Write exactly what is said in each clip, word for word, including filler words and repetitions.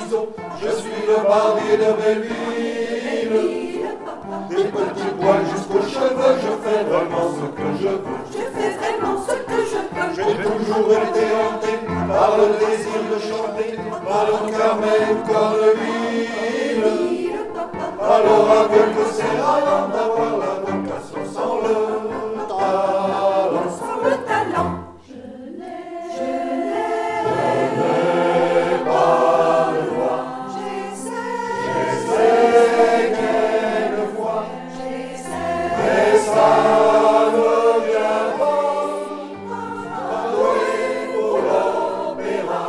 ciseaux, je suis le barbier de Belleville. Des petits poils jusqu'aux cheveux, je fais vraiment ce que je veux. Je fais vraiment ce que je veux. J'ai toujours été hanté par le désir de chanter, par le Carmen ou Corneville. Alors avouez que c'est rare d'avoir la vocation sans le talent. Sans le talent. Je n'ai pas de voix. J'essaie quelquefois, mais ça ne vient pas. Jouer pour l'opéra.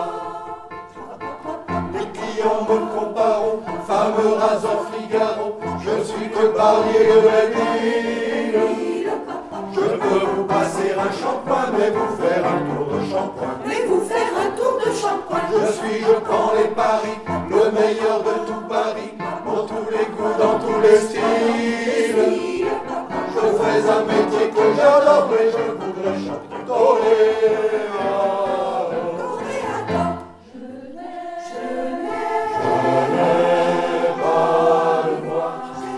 Les clients me comparent, fameux rasant Figaro. Je suis que barbier de Belleville. Je peux vous passer un shampoing, mais vous faire un tour de shampoing. Mais vous faire un tour de shampoing. Je suis, je prends les paris, le meilleur de tout Paris, pour tous les goûts, dans tous les styles. Je fais un métier que j'adore, mais je voudrais chanter Toréador. Je n'ai pas de voix.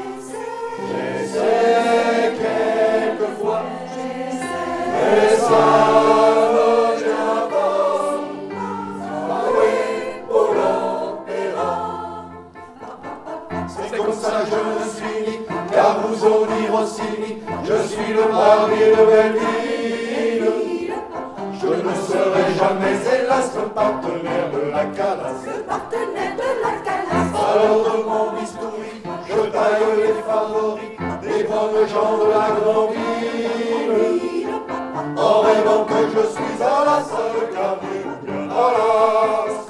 J'essaie quelquefois, mais ça ne vient pas. Jouer pour l'opéra. C'est comme ça je me suis mis, Caruso ni Rossini, je suis le barbier de Belleville. Je ne serai jamais hélas le partenaire de la Calas. Le partenaire de la Calas. Alors de mon bistouri, je taille les favoris des bonnes gens de la grande ville. En rêvant que je suis à la salle Carnier ou bien à la